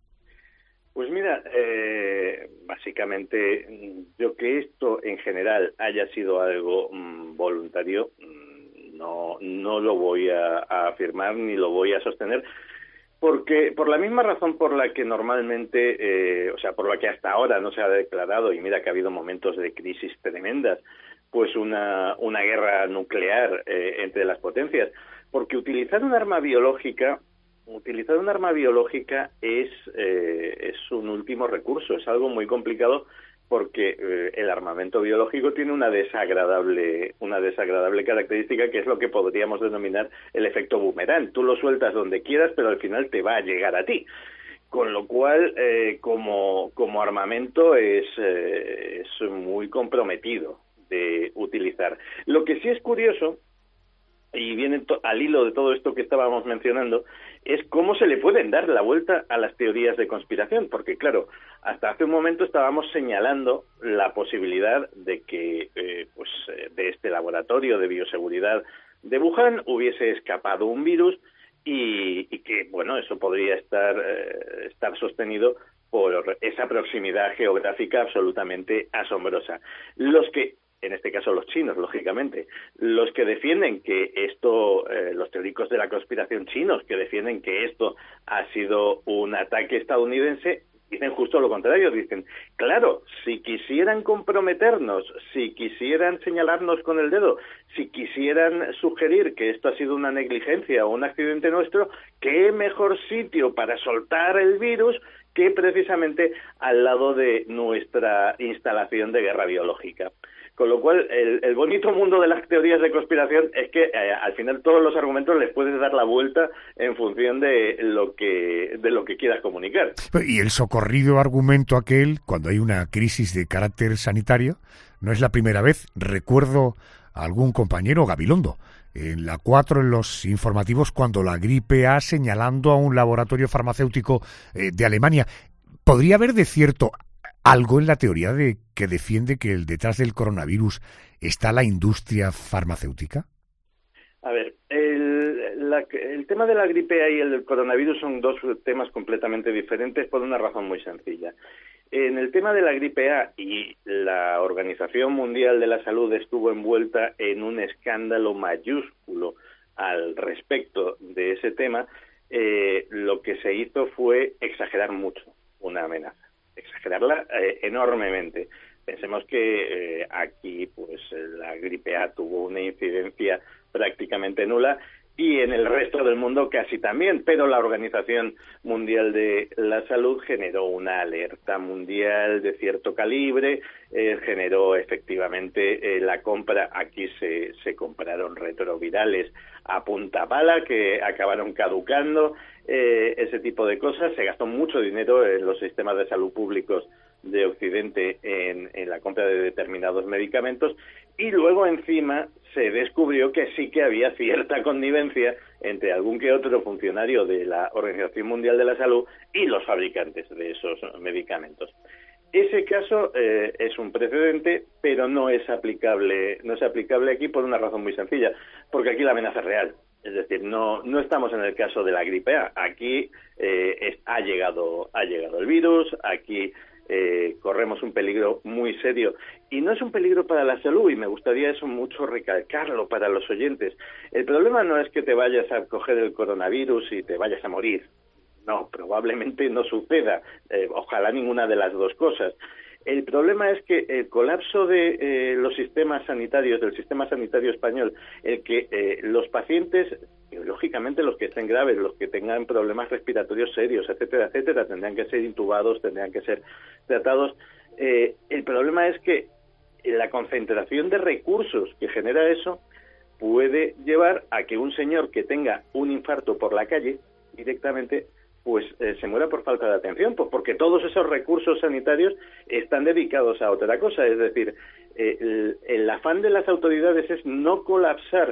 Pues mira, eh, básicamente yo que esto en general haya sido algo mmm, voluntario, no no lo voy a, a afirmar ni lo voy a sostener, porque por la misma razón por la que normalmente, eh, o sea, por la que hasta ahora no se ha declarado, y mira que ha habido momentos de crisis tremendas, pues una una guerra nuclear eh, entre las potencias, porque utilizar un arma biológica Utilizar un arma biológica es, eh, es un último recurso, es algo muy complicado porque eh, el armamento biológico tiene una desagradable, una desagradable característica, que es lo que podríamos denominar el efecto boomerang. Tú lo sueltas donde quieras, pero al final te va a llegar a ti. Con lo cual, eh, como, como armamento es, eh, es muy comprometido de utilizar. Lo que sí es curioso, y viene to- al hilo de todo esto que estábamos mencionando, es cómo se le pueden dar la vuelta a las teorías de conspiración, porque claro, hasta hace un momento estábamos señalando la posibilidad de que eh, pues de este laboratorio de bioseguridad de Wuhan hubiese escapado un virus y, y que, bueno, eso podría estar, eh, estar sostenido por esa proximidad geográfica absolutamente asombrosa. Los que, en este caso los chinos, lógicamente, los que defienden que esto, eh, los teóricos de la conspiración chinos, que defienden que esto ha sido un ataque estadounidense, dicen justo lo contrario, dicen, claro, si quisieran comprometernos, si quisieran señalarnos con el dedo, si quisieran sugerir que esto ha sido una negligencia o un accidente nuestro, ¿qué mejor sitio para soltar el virus que precisamente al lado de nuestra instalación de guerra biológica? Con lo cual, el, el bonito mundo de las teorías de conspiración es que eh, al final todos los argumentos les puedes dar la vuelta en función de lo que de lo que quieras comunicar. Y el socorrido argumento aquel, cuando hay una crisis de carácter sanitario, no es la primera vez. Recuerdo a algún compañero, Gabilondo, en la cuatro, en los informativos, cuando la gripe A, señalando a un laboratorio farmacéutico eh, de Alemania. ¿Podría haber de cierto algo en la teoría de que defiende que el detrás del coronavirus está la industria farmacéutica? A ver, el, la, el tema de la gripe A y el del coronavirus son dos temas completamente diferentes por una razón muy sencilla. En el tema de la gripe A, y la Organización Mundial de la Salud estuvo envuelta en un escándalo mayúsculo al respecto de ese tema, eh, lo que se hizo fue exagerar mucho una amenaza. exagerarla eh, enormemente. Pensemos que eh, aquí pues la gripe A tuvo una incidencia prácticamente nula y en el resto del mundo casi también, pero la Organización Mundial de la Salud generó una alerta mundial de cierto calibre, eh, generó efectivamente eh, la compra, aquí se, se compraron retrovirales a punta pala que acabaron caducando, eh, ese tipo de cosas, se gastó mucho dinero en los sistemas de salud públicos de Occidente en, en la compra de determinados medicamentos y luego encima se descubrió que sí que había cierta connivencia entre algún que otro funcionario de la Organización Mundial de la Salud y los fabricantes de esos medicamentos. Ese caso eh, es un precedente, pero no es aplicable, no es aplicable aquí por una razón muy sencilla, porque aquí la amenaza es real. Es decir, no no estamos en el caso de la gripe A. Aquí eh, es, ha llegado ha llegado el virus, aquí Eh, corremos un peligro muy serio y no es un peligro para la salud y me gustaría eso mucho recalcarlo para los oyentes. El problema no es que te vayas a coger el coronavirus y te vayas a morir. No, probablemente no suceda. Eh, ojalá ninguna de las dos cosas. El problema es que el colapso de eh, los sistemas sanitarios, del sistema sanitario español, el que eh, los pacientes, lógicamente los que estén graves, los que tengan problemas respiratorios serios, etcétera, etcétera, tendrán que ser intubados, tendrán que ser tratados. Eh, el problema es que la concentración de recursos que genera eso puede llevar a que un señor que tenga un infarto por la calle directamente pues eh, se muera por falta de atención, pues porque todos esos recursos sanitarios están dedicados a otra cosa. Es decir, eh, el, el afán de las autoridades es no colapsar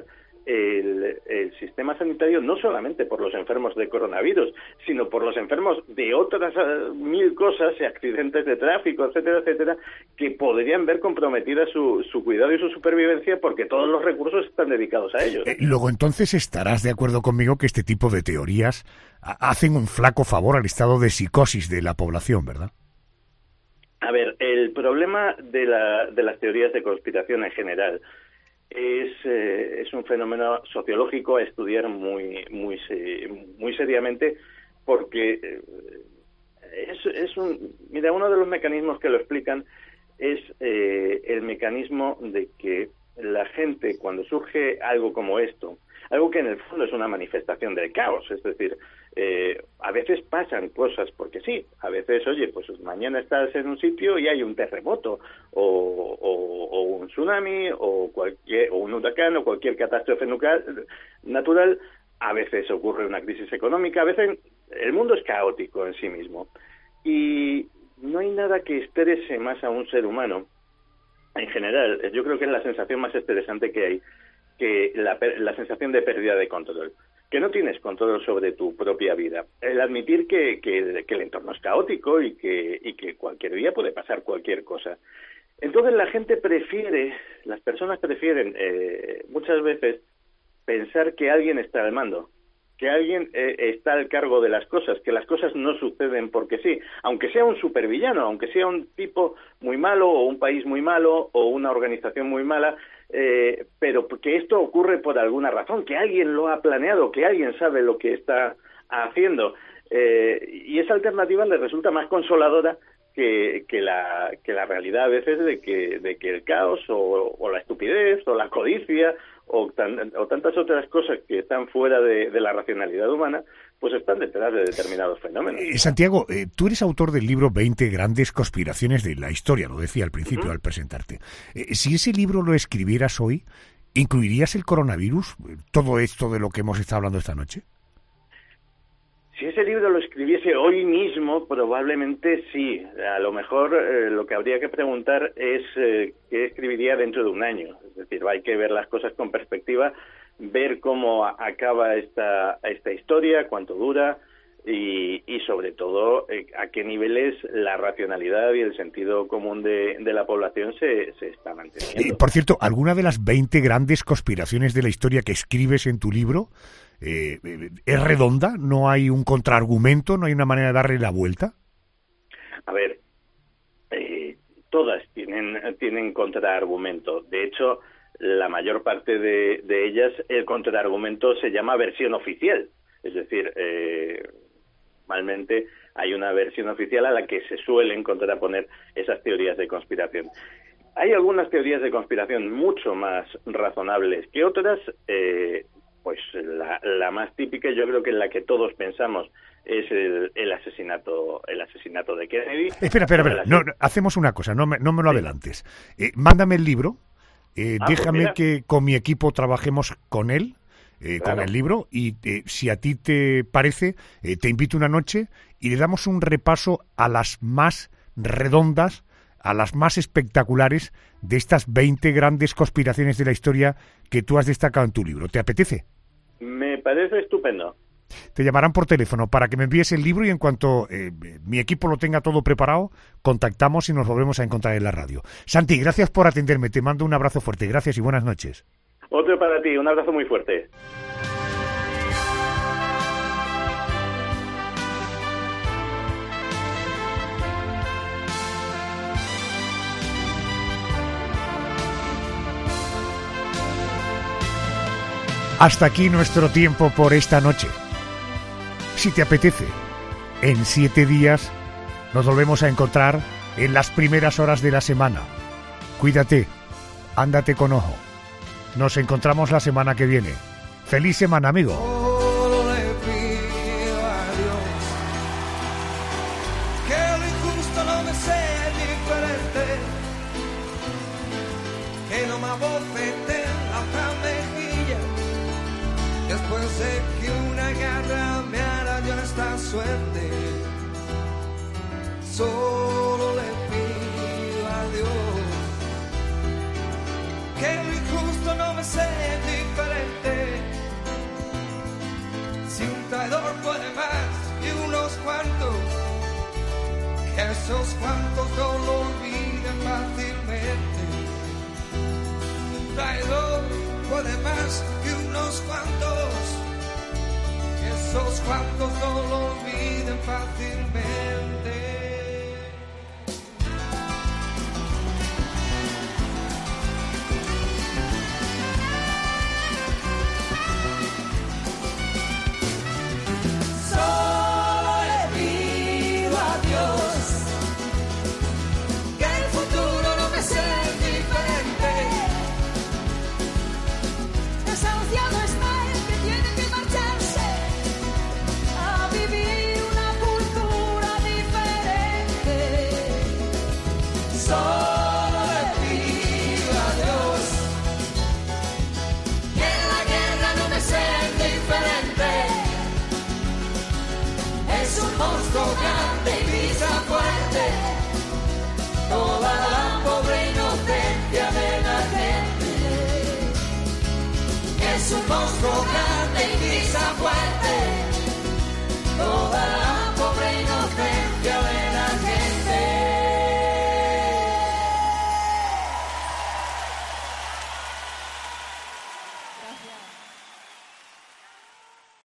el, el sistema sanitario no solamente por los enfermos de coronavirus, sino por los enfermos de otras uh, mil cosas, accidentes de tráfico, etcétera, etcétera, que podrían ver comprometida su, su cuidado y su supervivencia porque todos los recursos están dedicados a ellos. Eh, luego, entonces, estarás de acuerdo conmigo que este tipo de teorías hacen un flaco favor al estado de psicosis de la población, ¿verdad? A ver, el problema de, la, de las teorías de conspiración en general es, eh, es un fenómeno sociológico a estudiar muy muy muy seriamente porque eh, es, es un mira uno de los mecanismos que lo explican es eh, el mecanismo de que la gente, cuando surge algo como esto, algo que en el fondo es una manifestación del caos, es decir, eh, a veces pasan cosas porque sí, a veces, oye, pues mañana estás en un sitio y hay un terremoto o, o, o un tsunami o cualquier o un huracán o cualquier catástrofe nuclear, natural, a veces ocurre una crisis económica, a veces el mundo es caótico en sí mismo y no hay nada que estrese más a un ser humano. En general, yo creo que es la sensación más estresante que hay, que la, la sensación de pérdida de control, que no tienes control sobre tu propia vida, el admitir que, que, que el entorno es caótico y que, y que cualquier día puede pasar cualquier cosa. Entonces la gente prefiere, las personas prefieren eh, muchas veces pensar que alguien está al mando que alguien eh, está al cargo de las cosas, que las cosas no suceden porque sí, aunque sea un supervillano, aunque sea un tipo muy malo o un país muy malo o una organización muy mala, eh, pero que esto ocurre por alguna razón, que alguien lo ha planeado, que alguien sabe lo que está haciendo. Eh, y esa alternativa le resulta más consoladora que, que, la, que la realidad a veces de que, de que el caos o, o la estupidez o la codicia o, tan, o tantas otras cosas que están fuera de, de la racionalidad humana, pues están detrás de determinados fenómenos. Eh, Santiago, eh, tú eres autor del libro veinte grandes conspiraciones de la historia, lo decía al principio uh-huh. al presentarte. Eh, si ese libro lo escribieras hoy, ¿incluirías el coronavirus? ¿Todo esto de lo que hemos estado hablando esta noche? Si ese libro lo escribiese hoy mismo, probablemente sí. A lo mejor eh, lo que habría que preguntar es eh, qué escribiría dentro de un año. Es decir, hay que ver las cosas con perspectiva, ver cómo a- acaba esta, esta historia, cuánto dura y, y sobre todo eh, a qué niveles la racionalidad y el sentido común de, de la población se, se está manteniendo. Eh, por cierto, ¿alguna de las veinte grandes conspiraciones de la historia que escribes en tu libro Eh, ¿es redonda? ¿No hay un contraargumento? ¿No hay una manera de darle la vuelta? A ver, eh, todas tienen, tienen contraargumento. De hecho, la mayor parte de, de ellas, el contraargumento se llama versión oficial. Es decir, eh, normalmente hay una versión oficial a la que se suelen contraponer esas teorías de conspiración. Hay algunas teorías de conspiración mucho más razonables que otras. eh, Pues la, la más típica, yo creo que en la que todos pensamos, es el, el asesinato el asesinato de Kennedy. Espera, espera, espera. No, no, hacemos una cosa, no me, no me lo adelantes. Eh, mándame el libro, eh, ah, déjame pues que con mi equipo trabajemos con él, eh, claro. con el libro, y eh, si a ti te parece, eh, te invito una noche y le damos un repaso a las más redondas, a las más espectaculares de estas veinte grandes conspiraciones de la historia que tú has destacado en tu libro. ¿Te apetece? Me parece estupendo. Te llamarán por teléfono para que me envíes el libro y en cuanto eh, mi equipo lo tenga todo preparado, contactamos y nos volvemos a encontrar en la radio. Santi, gracias por atenderme. Te mando un abrazo fuerte. Gracias y buenas noches. Otro para ti. Un abrazo muy fuerte. Hasta aquí nuestro tiempo por esta noche. Si te apetece, en siete días nos volvemos a encontrar en las primeras horas de la semana. Cuídate, ándate con ojo. Nos encontramos la semana que viene. ¡Feliz semana, amigo! Solo le pido a Dios que lo injusto no me sea diferente, que no me abofete la otra mejilla después de que una garra me arañó esta suerte. Solo le pido a Dios que lo injusto no me sea diferente. Si un traidor puede más y unos cuantos, que esos cuantos no lo olviden fácilmente. Un traidor puede más que unos cuantos, que esos cuantos no lo olviden fácilmente.